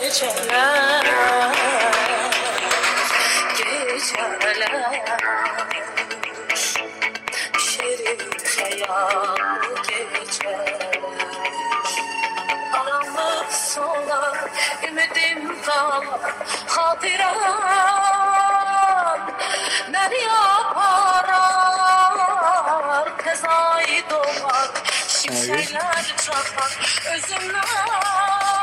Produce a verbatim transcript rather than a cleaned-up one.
geceler, geceler, şerif hayal geceler. Aramız solar, ümidim kal, hatıram ne yaparar, tezayı doğar, şimşekler çakar, özümden